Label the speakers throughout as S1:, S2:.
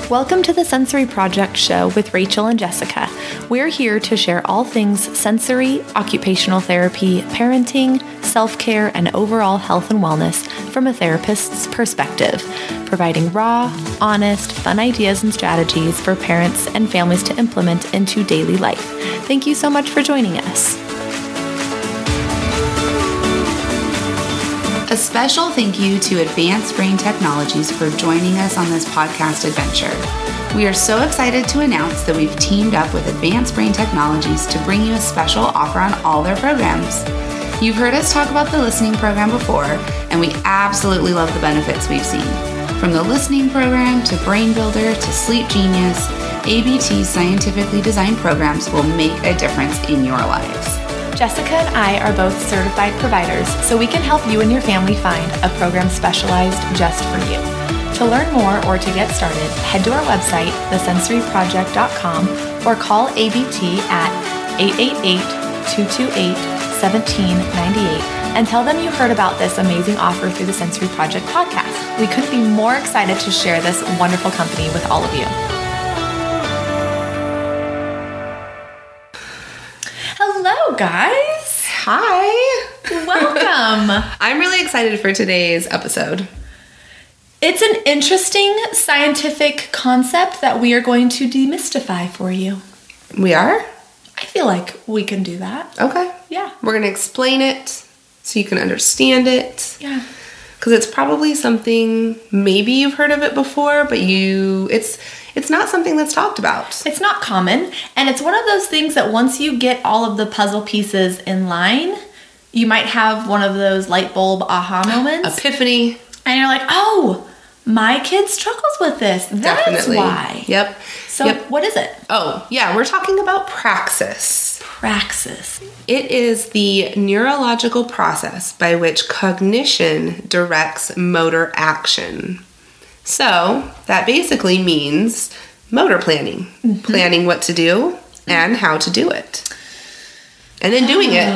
S1: Welcome to the Sensory Project Show with Rachel and Jessica. We're here to share all things sensory, occupational therapy, parenting, self-care, and overall health and wellness from a therapist's perspective, providing raw, honest, fun ideas and strategies for parents and families to implement into daily life. Thank you so much for joining us.
S2: A special thank you to Advanced Brain Technologies for joining us on this podcast adventure. We are so excited to announce that we've teamed up with Advanced Brain Technologies to bring you a special offer on all their programs. You've heard us talk about the listening program before, and we absolutely love the benefits we've seen. From the listening program to Brain Builder to Sleep Genius, ABT's scientifically designed programs will make a difference in your lives.
S1: Jessica and I are both certified providers, so we can help you and your family find a program specialized just for you. To learn more or to get started, head to our website, thesensoryproject.com, or call ABT at 888-228-1798 and tell them you heard about this amazing offer through the Sensory Project podcast. We couldn't be more excited to share this wonderful company with all of you. Hello, guys.
S2: Hi.
S1: Welcome.
S2: I'm really excited for today's episode.
S1: It's an interesting scientific concept that we are going to demystify for you.
S2: We are?
S1: I feel like we can do that.
S2: Okay.
S1: Yeah.
S2: We're going to explain it so you can understand it.
S1: Yeah.
S2: Because it's probably something, maybe you've heard of it before, but it's not something that's talked about.
S1: It's not common, and it's one of those things that once you get all of the puzzle pieces in line, you might have one of those light bulb aha moments.
S2: Epiphany.
S1: And you're like, oh, my kid struggles with this. That's
S2: Definitely.
S1: why.
S2: Yep.
S1: So What is it?
S2: Oh, yeah, we're talking about praxis.
S1: Praxis.
S2: It is the neurological process by which cognition directs motor action. So that basically means motor planning. Mm-hmm. Planning what to do and how to do it. And then doing it.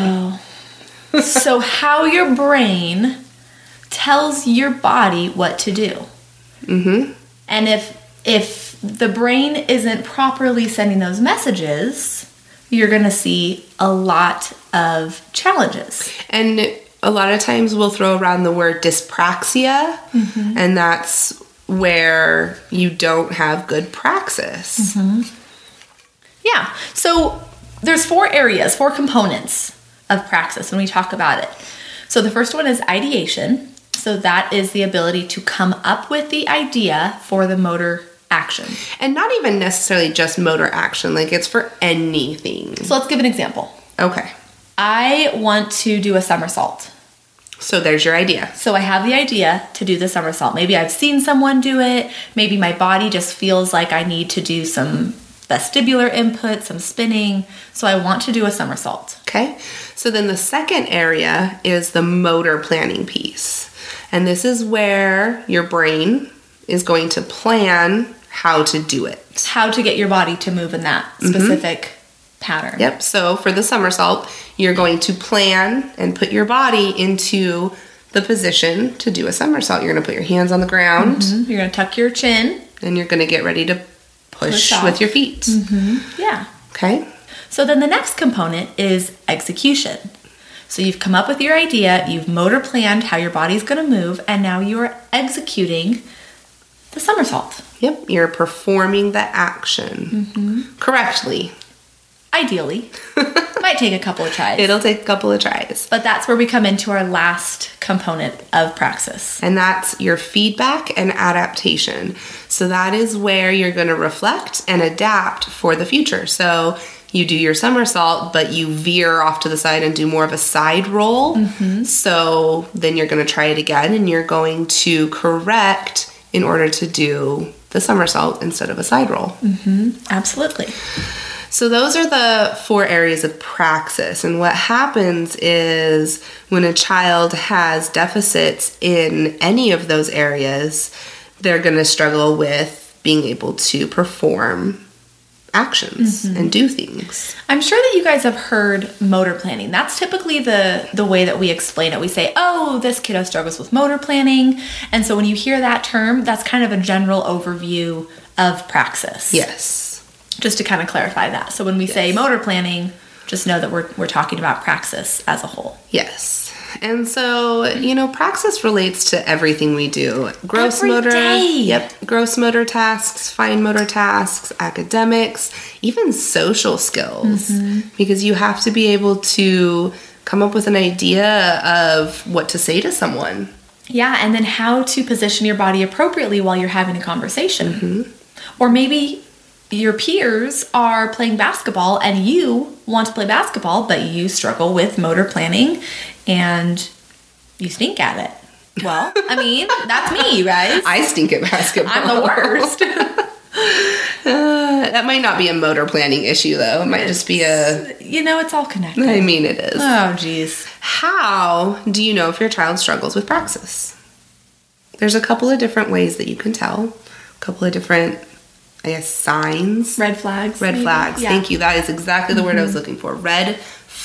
S1: So how your brain tells your body what to do.
S2: Mm-hmm.
S1: And if the brain isn't properly sending those messages, you're going to see a lot of challenges.
S2: And a lot of times we'll throw around the word dyspraxia, mm-hmm. and that's where you don't have good praxis.
S1: Mm-hmm. Yeah. So there's four components of praxis when we talk about it. So the first one is ideation. So that is the ability to come up with the idea for the motor action.
S2: And not even necessarily just motor action, like it's for anything.
S1: So let's give an example.
S2: Okay.
S1: I want to do a somersault.
S2: So there's your idea.
S1: So I have the idea to do the somersault. Maybe I've seen someone do it. Maybe my body just feels like I need to do some vestibular input, some spinning. So I want to do a somersault.
S2: Okay. So then the second area is the motor planning piece. And this is where your brain is going to plan how to do it.
S1: How to get your body to move in that specific pattern.
S2: Yep. So for the somersault, you're going to plan and put your body into the position to do a somersault. You're going to put your hands on the ground.
S1: Mm-hmm. You're going to tuck your chin.
S2: And you're going to get ready to push with your feet.
S1: Mm-hmm. Yeah.
S2: Okay.
S1: So then the next component is execution. So you've come up with your idea, you've motor planned how your body's going to move, and now you're executing the somersault.
S2: Yep. You're performing the action correctly.
S1: Ideally. Might take a couple of tries.
S2: It'll take a couple of tries.
S1: But that's where we come into our last component of praxis.
S2: And that's your feedback and adaptation. So that is where you're going to reflect and adapt for the future. So you do your somersault, but you veer off to the side and do more of a side roll. Mm-hmm. So then you're going to try it again, and you're going to correct in order to do the somersault instead of a side roll.
S1: Mm-hmm. Absolutely.
S2: So those are the four areas of praxis. And what happens is when a child has deficits in any of those areas, they're going to struggle with being able to perform actions and do things.
S1: I'm sure that you guys have heard motor planning. That's typically the way that we explain it. We say, oh, this kiddo struggles with motor planning. And so when you hear that term, that's kind of a general overview of praxis.
S2: Yes.
S1: Just to kind of clarify that. So when we say motor planning, just know that we're talking about praxis as a whole.
S2: Yes. And so, praxis relates to everything we do. Gross motor tasks, fine motor tasks, academics, even social skills. Because you have to be able to come up with an idea of what to say to someone.
S1: Yeah, and then how to position your body appropriately while you're having a conversation. Or maybe your peers are playing basketball and you want to play basketball, but you struggle with motor planning and you stink at it. Well, I mean, that's me, you guys.
S2: I stink at basketball.
S1: I'm the worst.
S2: That might not be a motor planning issue, though. It might just be
S1: it's all connected.
S2: I mean, it is.
S1: Oh, geez.
S2: How do you know if your child struggles with praxis? There's a couple of different ways that you can tell. A couple of different, signs.
S1: Red flags.
S2: Red flags. Yeah. Thank you. That is exactly the word I was looking for. Red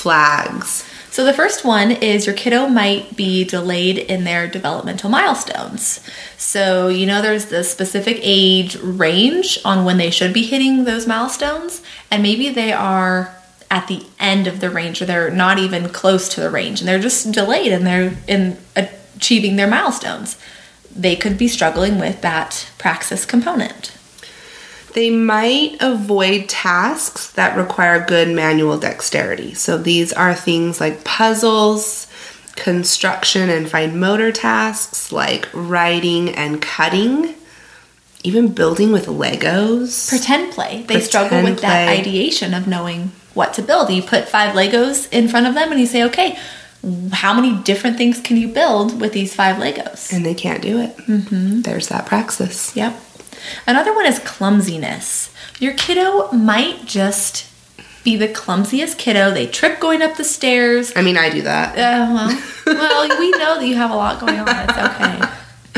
S2: flags.
S1: So the first one is your kiddo might be delayed in their developmental milestones. So, there's the specific age range on when they should be hitting those milestones, and maybe they are at the end of the range or they're not even close to the range and they're just delayed in achieving their milestones. They could be struggling with that praxis component.
S2: They might avoid tasks that require good manual dexterity. So these are things like puzzles, construction and fine motor tasks like writing and cutting, even building with Legos.
S1: Pretend play. They struggle with that ideation of knowing what to build. You put 5 Legos in front of them and you say, okay, how many different things can you build with these 5 Legos?
S2: And they can't do it. There's that praxis.
S1: Yep. Another one is clumsiness. Your kiddo might just be the clumsiest kiddo. They trip going up the stairs.
S2: I mean, I do that.
S1: Well, we know that you have a lot going on. It's okay.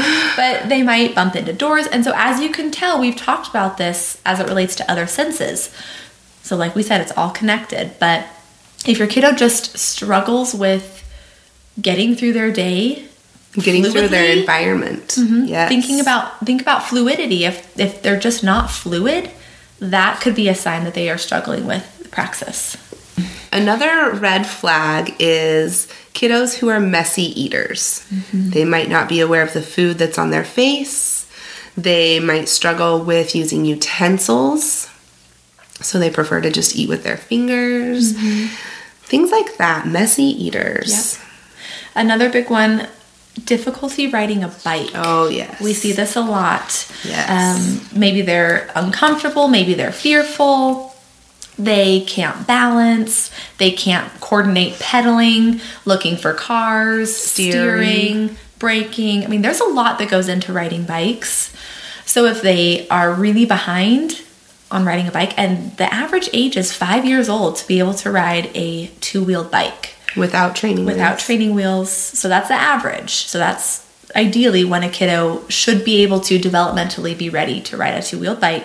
S1: But they might bump into doors. And so as you can tell, we've talked about this as it relates to other senses. So like we said, it's all connected. But if your kiddo just struggles with getting through their day,
S2: getting through their environment. Yes.
S1: Think about fluidity. If they're just not fluid, that could be a sign that they are struggling with praxis.
S2: Another red flag is kiddos who are messy eaters. They might not be aware of the food that's on their face. They might struggle with using utensils. So they prefer to just eat with their fingers. Things like that. Messy eaters.
S1: Yep. Another big one, difficulty riding a bike.
S2: Oh, yes.
S1: We see this a lot.
S2: Yes.
S1: Maybe they're uncomfortable. Maybe they're fearful. They can't balance. They can't coordinate pedaling, looking for cars, steering, braking. I mean, there's a lot that goes into riding bikes. So if they are really behind on riding a bike, and the average age is 5 years old to be able to ride a 2-wheeled bike.
S2: Without training
S1: wheels. So that's the average. So that's ideally when a kiddo should be able to developmentally be ready to ride a 2-wheeled bike.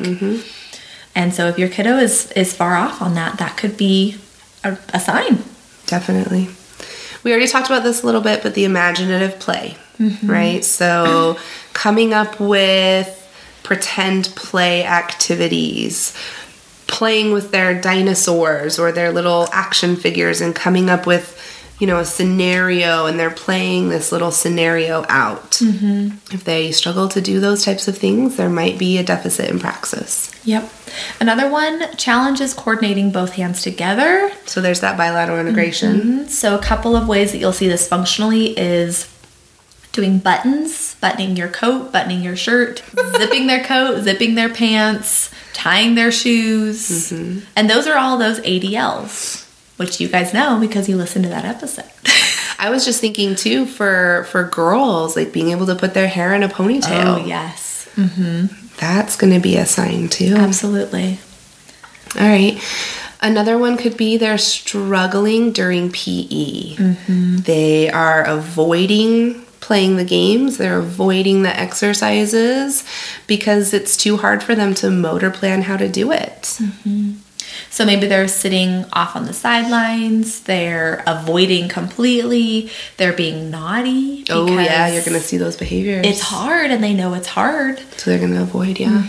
S1: And so if your kiddo is far off on that, that could be a sign.
S2: Definitely. We already talked about this a little bit, but the imaginative play, right? So coming up with pretend play activities, playing with their dinosaurs or their little action figures and coming up with, a scenario, and they're playing this little scenario out. If they struggle to do those types of things, there might be a deficit in praxis.
S1: Yep. Another one, challenges coordinating both hands together.
S2: So there's that bilateral integration.
S1: So a couple of ways that you'll see this functionally is doing buttons, buttoning your coat, buttoning your shirt, zipping their coat, zipping their pants, tying their shoes. And those are all those ADLs, which you guys know because you listened to that episode.
S2: I was just thinking too for girls, like being able to put their hair in a ponytail.
S1: Oh, yes.
S2: That's going to be a sign too.
S1: Absolutely.
S2: All right. Another one could be they're struggling during PE. They are avoiding
S3: playing the games. They're avoiding the exercises because it's too hard for them to motor plan how to do it.
S1: So maybe they're sitting off on the sidelines, they're avoiding completely, they're being naughty.
S3: Oh yeah, you're going to see those behaviors.
S1: It's hard and they know it's hard.
S3: So they're going to avoid, yeah.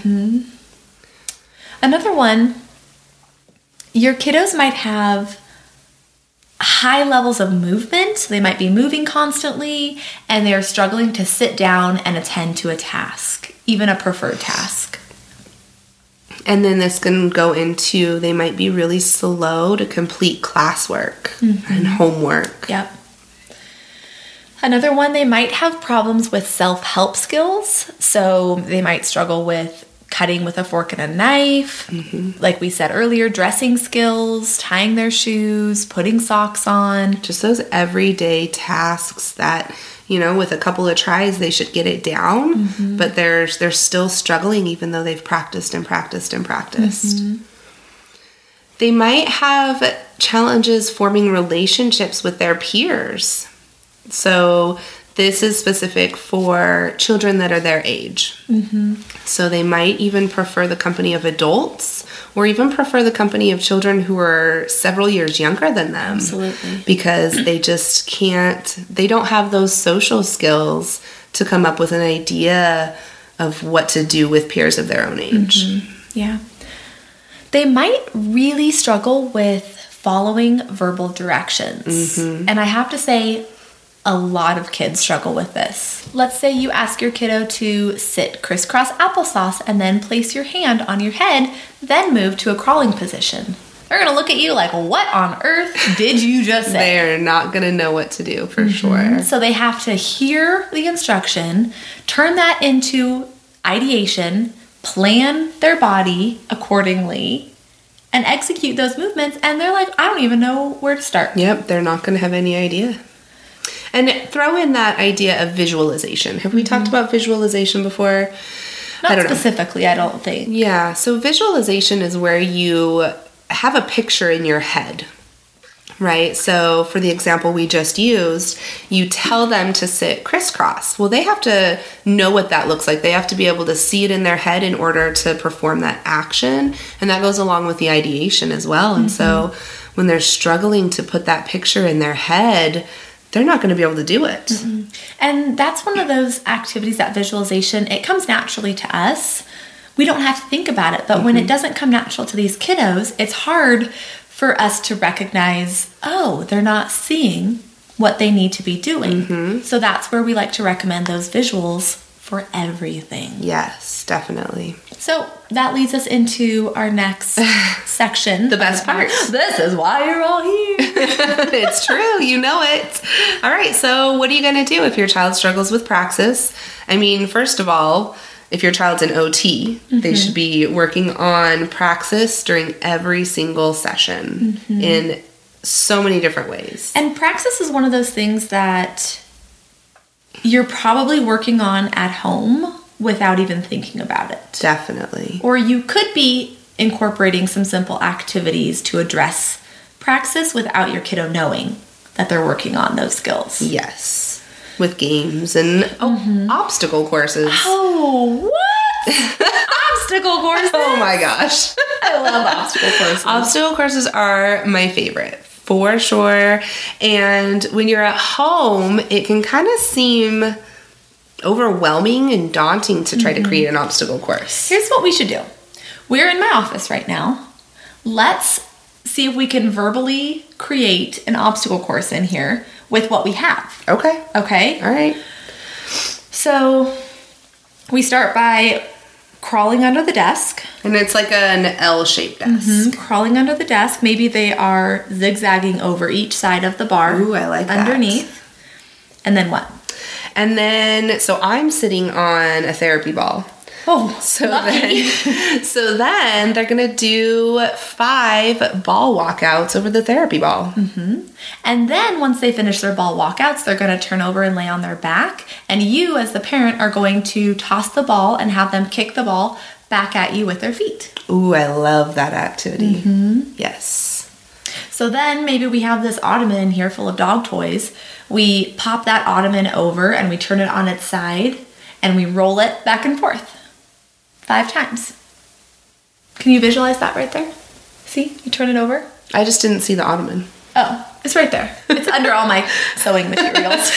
S1: Another one, your kiddos might have high levels of movement. They might be moving constantly and they're struggling to sit down and attend to a task, even a preferred task.
S3: And then this can go into they might be really slow to complete classwork and homework.
S1: Yep. Another one, they might have problems with self-help skills. So they might struggle with cutting with a fork and a knife. Like we said earlier, dressing skills, tying their shoes, putting socks on.
S3: Just those everyday tasks that, you know, with a couple of tries, they should get it down, but they're still struggling even though they've practiced and practiced and practiced. They might have challenges forming relationships with their peers. So this is specific for children that are their age. So they might even prefer the company of adults or even prefer the company of children who are several years younger than them.
S1: Absolutely.
S3: Because they just they don't have those social skills to come up with an idea of what to do with peers of their own age.
S1: Yeah. They might really struggle with following verbal directions. And I have to say, a lot of kids struggle with this. Let's say you ask your kiddo to sit crisscross applesauce and then place your hand on your head, then move to a crawling position. They're going to look at you like, what on earth did you just say?
S3: They're not going to know what to do for sure.
S1: So they have to hear the instruction, turn that into ideation, plan their body accordingly, and execute those movements. And they're like, I don't even know where to start.
S3: Yep, they're not going to have any idea. And throw in that idea of visualization. Have we talked about visualization before?
S1: Not specifically, I don't think.
S3: Yeah, so visualization is where you have a picture in your head, right? So for the example we just used, you tell them to sit crisscross. Well, they have to know what that looks like. They have to be able to see it in their head in order to perform that action. And that goes along with the ideation as well. And so when they're struggling to put that picture in their head, they're not going to be able to do it.
S1: And that's one of those activities, that visualization, it comes naturally to us. We don't have to think about it. But when it doesn't come natural to these kiddos, it's hard for us to recognize, oh, they're not seeing what they need to be doing. So that's where we like to recommend those visuals for everything.
S3: Yes, definitely.
S1: So that leads us into our next section.
S3: The best part.
S1: This is why you're all here.
S3: It's true. You know it. All right. So what are you going to do if your child struggles with praxis? I mean, first of all, if your child's in OT, they should be working on praxis during every single session in so many different ways.
S1: And praxis is one of those things that you're probably working on at home without even thinking about it.
S3: Definitely.
S1: Or you could be incorporating some simple activities to address praxis without your kiddo knowing that they're working on those skills.
S3: Yes. With games and obstacle courses.
S1: Oh, what? Obstacle courses?
S3: Oh my gosh.
S1: I love obstacle courses.
S3: Obstacle courses are my favorite, for sure. And when you're at home, it can kind of seem overwhelming and daunting to try to create an obstacle course.
S1: Here's what we should do. We're in my office right now. Let's see if we can verbally create an obstacle course in here with what we have.
S3: Okay.
S1: Okay?
S3: All right.
S1: So we start by crawling under the desk.
S3: And it's like an L-shaped desk.
S1: Crawling under the desk. Maybe they are zigzagging over each side of the bar.
S3: Ooh, I like that.
S1: Underneath. And then what?
S3: And then, so I'm sitting on a therapy ball.
S1: Oh,
S3: So then they're going to do 5 ball walkouts over the therapy ball.
S1: And then once they finish their ball walkouts, they're going to turn over and lay on their back. And you, as the parent, are going to toss the ball and have them kick the ball back at you with their feet.
S3: Ooh, I love that activity. Yes.
S1: So then maybe we have this ottoman in here full of dog toys. we pop that ottoman over and we turn it on its side and we roll it back and forth 5 times. Can you visualize that right there? See? You turn it over.
S3: I just didn't see the ottoman.
S1: Oh, it's right there. It's under all my sewing materials.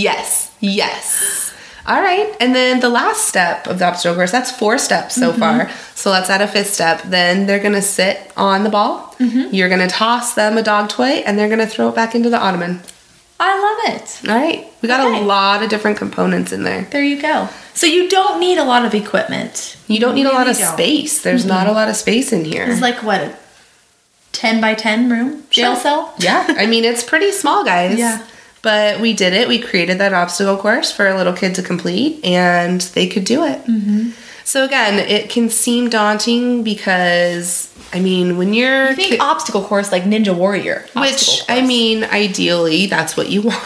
S3: Yes. All right. And then the last step of the obstacle course, that's 4 steps so far. So let's add a 5th step. Then they're going to sit on the ball. You're going to toss them a dog toy and they're going to throw it back into the ottoman.
S1: I love it.
S3: All right. We got a lot of different components in there.
S1: There you go. So you don't need a lot of equipment.
S3: You don't need a lot of space. There's not a lot of space in here.
S1: It's like what, a 10 by 10 room jail cell?
S3: Yeah. I mean, it's pretty small, guys.
S1: Yeah.
S3: But we did it. We created that obstacle course for a little kid to complete, and they could do it. So again, it can seem daunting because, I mean, when you're...
S1: You think obstacle course like Ninja Warrior.
S3: Which, I mean, ideally, that's what you want.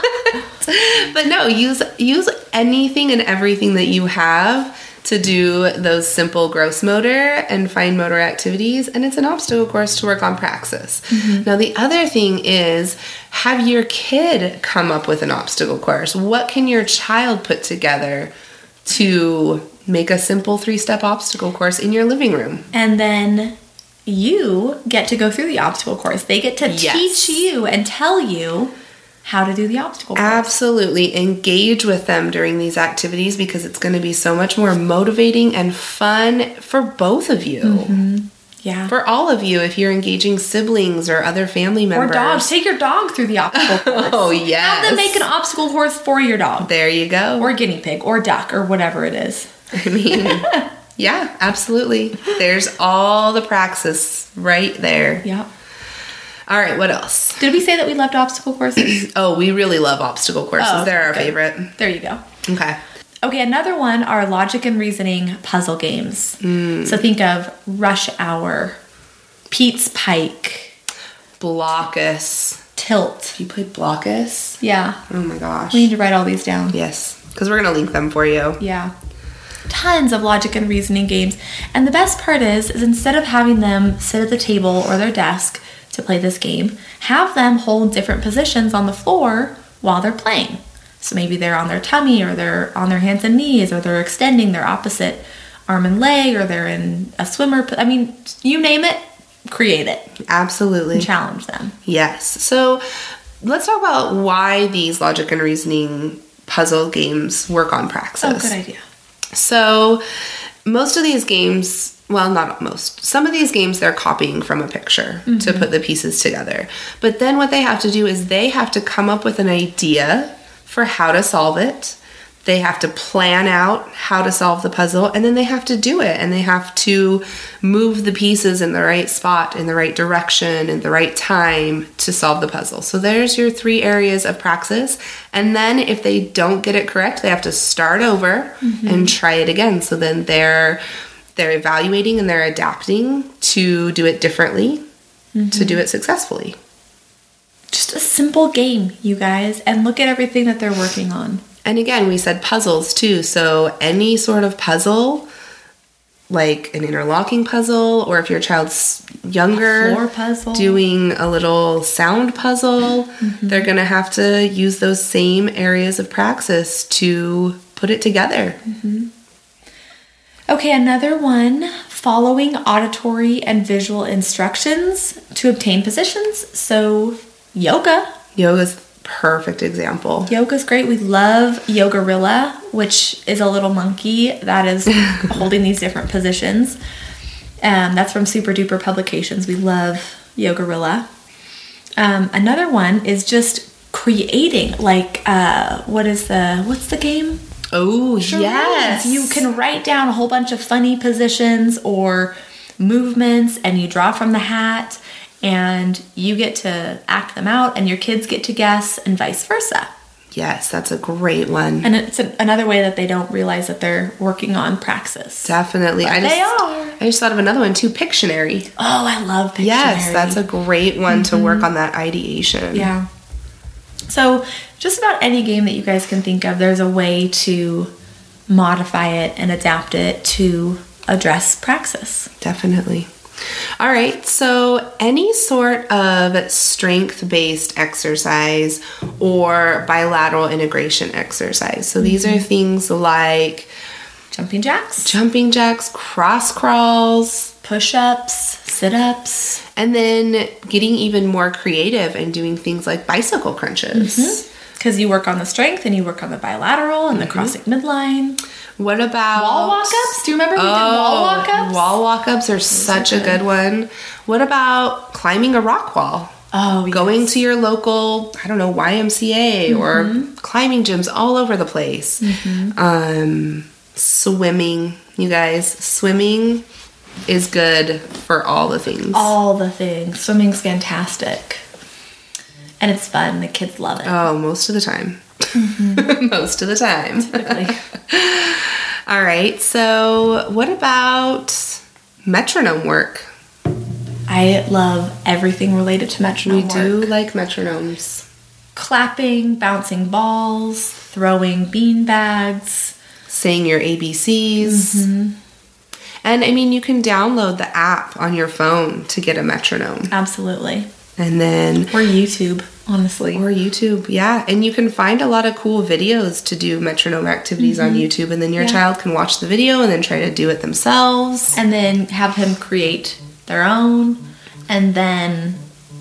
S3: But no, use anything and everything that you have to do those simple gross motor and fine motor activities, and it's an obstacle course to work on praxis. Now, the other thing is, have your kid come up with an obstacle course. What can your child put together to make a simple 3-step obstacle course in your living room?
S1: And then you get to go through the obstacle course. They get to teach you and tell you how to do the obstacle course.
S3: Absolutely. Engage with them during these activities because it's going to be so much more motivating and fun for both of you.
S1: Yeah.
S3: For all of you, if you're engaging siblings or other family members.
S1: Or dogs. Take your dog through the obstacle course.
S3: Oh, yes.
S1: Have them make an obstacle course for your dog.
S3: There you go.
S1: Or guinea pig or duck or whatever it is.
S3: I mean, yeah, absolutely. There's all the praxis right there.
S1: Yeah.
S3: All right, what else?
S1: Did we say that we loved obstacle courses?
S3: Oh, we really love obstacle courses.
S1: Oh,
S3: They're our
S1: good.
S3: favorite.
S1: There you go.
S3: Okay.
S1: Okay, another one are logic and reasoning puzzle games. So think of Rush Hour, Pete's Pike,
S3: Blockus.
S1: Tilt.
S3: You played Blockus?
S1: Yeah.
S3: Oh my gosh.
S1: We need to write all these down.
S3: Yes, because we're going to link them for you.
S1: Yeah. Tons of logic and reasoning games. And the best part is instead of having them sit at the table or their desk to play this game, have them hold different positions on the floor while they're playing. So maybe they're on their tummy or they're on their hands and knees or they're extending their opposite arm and leg or they're in a swimmer. I mean, you name it, create it.
S3: Absolutely.
S1: And challenge them.
S3: Yes. So let's talk about why these logic and reasoning puzzle games work on praxis.
S1: Oh, good idea.
S3: So most of these games, well, not most, some of these games they're copying from a picture to put the pieces together. But then what they have to do is they have to come up with an idea for how to solve it. They have to plan out how to solve the puzzle, and then they have to do it, and they have to move the pieces in the right spot, in the right direction, in the right time to solve the puzzle. So there's your 3 areas of praxis. And then if they don't get it correct, they have to start over and try it again. So then they're evaluating and they're adapting to do it differently, to do it successfully.
S1: Just a simple game, you guys, and look at everything that they're working on.
S3: And again, we said puzzles too. So any sort of puzzle, like an interlocking puzzle, or if your child's younger,
S1: A floor puzzle.
S3: doing a little sound puzzle, they're going to have to use those same areas of praxis to put it together.
S1: Okay, another one, following auditory and visual instructions to obtain positions. So yoga.
S3: Yoga's perfect example.
S1: Yoga's great. We love Yogarilla, which is a little monkey that is holding these different positions. That's from Super Duper Publications. We love Yogarilla. Another one is just creating, like, what's the game?
S3: Oh, yes.
S1: You can write down a whole bunch of funny positions or movements, and you draw from the hat, and you get to act them out, and your kids get to guess, and vice versa.
S3: Yes, that's a great one.
S1: And it's another way that they don't realize that they're working on praxis.
S3: Definitely.
S1: But they are.
S3: I just thought of another one too, Pictionary.
S1: Oh, I love Pictionary.
S3: Yes, that's a great one to work on that ideation.
S1: Yeah. So just about any game that you guys can think of, there's a way to modify it and adapt it to address praxis.
S3: Definitely. All right, so any sort of strength-based exercise or bilateral integration exercise. So these are things like
S1: Jumping jacks,
S3: cross crawls,
S1: push-ups, sit-ups.
S3: and then getting even more creative and doing things like bicycle crunches.
S1: Because you work on the strength and you work on the bilateral and the crossing midline.
S3: What about
S1: Wall walk-ups? Do you remember we did wall walk-ups?
S3: Wall walk-ups are such a good one. What about climbing a rock wall?
S1: Oh, yes.
S3: Going to your local, I don't know, YMCA or climbing gyms all over the place. Swimming, you guys. Swimming is good for all the things.
S1: All the things. Swimming's fantastic. And it's fun. The kids love it.
S3: Oh, most of the time. Most of the time.
S1: Typically.
S3: All right, so what about metronome work?
S1: I love everything related to metronome work.
S3: We do like metronomes.
S1: Clapping, bouncing balls, throwing bean bags.
S3: Saying your ABCs. And I mean, you can download the app on your phone to get a metronome.
S1: Absolutely.
S3: And then...
S1: Or YouTube, honestly.
S3: Or YouTube, yeah. And you can find a lot of cool videos to do metronome activities on YouTube. And then your child can watch the video and then try to do it themselves.
S1: And then have him create their own. And then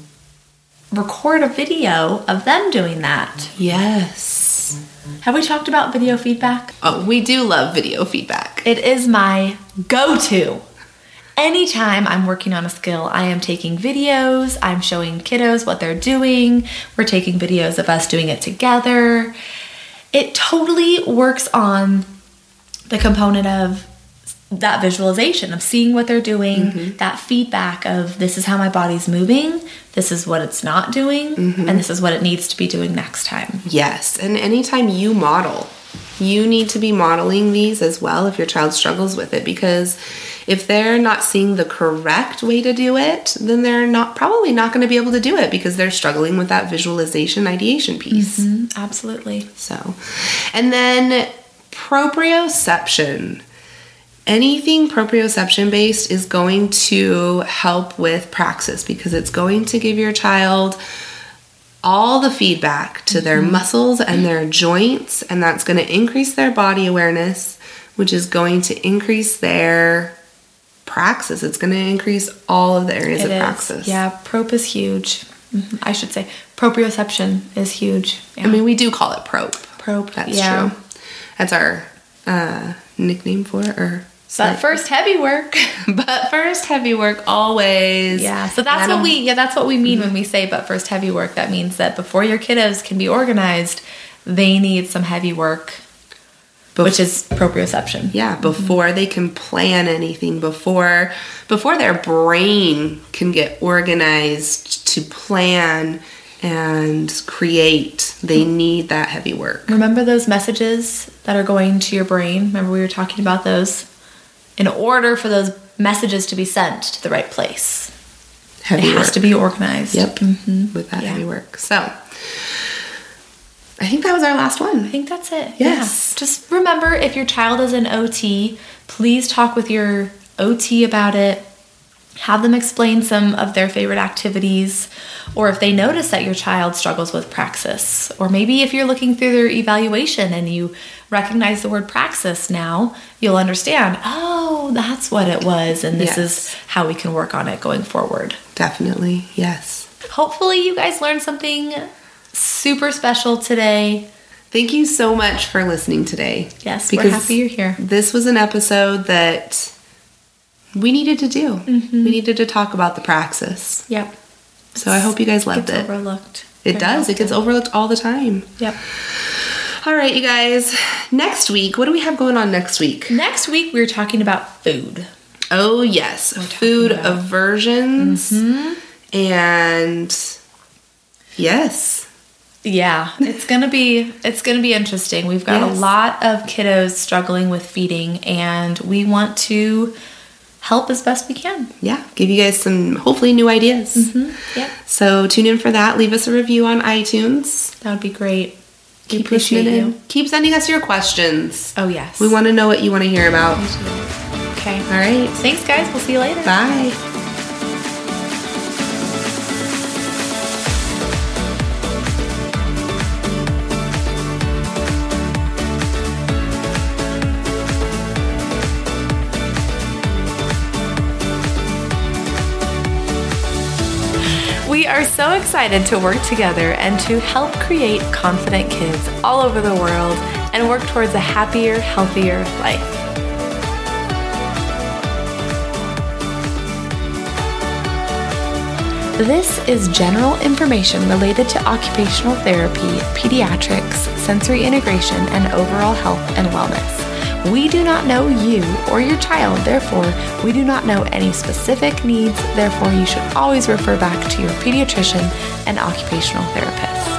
S1: record a video of them doing that.
S3: Yes.
S1: Have we talked about video feedback?
S3: Oh, we do love video feedback.
S1: It is my go-to. Anytime I'm working on a skill, I am taking videos, I'm showing kiddos what they're doing, we're taking videos of us doing it together. It totally works on the component of that visualization, of seeing what they're doing, that feedback of this is how my body's moving, this is what it's not doing, and this is what it needs to be doing next time.
S3: Yes, and anytime you model, you need to be modeling these as well if your child struggles with it, because if they're not seeing the correct way to do it, then they're probably not going to be able to do it because they're struggling with that visualization ideation piece.
S1: Absolutely.
S3: So, and then proprioception. Anything proprioception based is going to help with praxis because it's going to give your child all the feedback to their muscles and their joints, and that's going to increase their body awareness, which is going to increase their praxis. It's going to increase all of the areas of praxis.
S1: Yeah, prop is huge. I should say proprioception is huge. Yeah.
S3: I mean, we do call it prop.
S1: Prop,
S3: That's true. That's our nickname for it.
S1: But first, heavy work.
S3: But first, heavy work always.
S1: Yeah, so that's what we mean when we say but first heavy work. That means that before your kiddos can be organized, they need some heavy work, which is proprioception.
S3: Yeah, before they can plan anything, before their brain can get organized to plan and create, they need that heavy work.
S1: Remember those messages that are going to your brain? Remember we were talking about those? In order for those messages to be sent to the right place, it has to be organized.
S3: Yep, with that heavy work. So, I think that was our last one.
S1: I think that's it.
S3: Yes.
S1: Yeah. Just remember, if your child is in OT, please talk with your OT about it. Have them explain some of their favorite activities, or if they notice that your child struggles with praxis, or maybe if you're looking through their evaluation and you recognize the word praxis now, you'll understand, oh, that's what it was, and this is how we can work on it going forward.
S3: Definitely, yes.
S1: Hopefully you guys learned something super special today.
S3: Thank you so much for listening today.
S1: Yes, we're happy you're here.
S3: This was an episode that we needed to do. We needed to talk about the praxis.
S1: Yep.
S3: So I hope you guys loved it.
S1: It's overlooked.
S3: It does. It gets overlooked all the time.
S1: Yep.
S3: All right, you guys. Next week, what do we have going on next week?
S1: Next week, we're talking about food.
S3: Oh, yes. Food aversions. And yes.
S1: Yeah, it's gonna be interesting. We've got a lot of kiddos struggling with feeding, and we want to help as best we can.
S3: Yeah, give you guys some hopefully new ideas.
S1: Yep.
S3: So tune in for that. Leave us a review on iTunes.
S1: That would be great.
S3: Keep listening in. Keep sending us your questions.
S1: Oh yes.
S3: We want to know what you want to hear about.
S1: Okay.
S3: All right.
S1: Thanks, guys. We'll see you later.
S3: Bye.
S1: We are so excited to work together and to help create confident kids all over the world and work towards a happier, healthier life. This is general information related to occupational therapy, pediatrics, sensory integration, and overall health and wellness. We do not know you or your child, therefore, we do not know any specific needs, therefore, you should always refer back to your pediatrician and occupational therapist.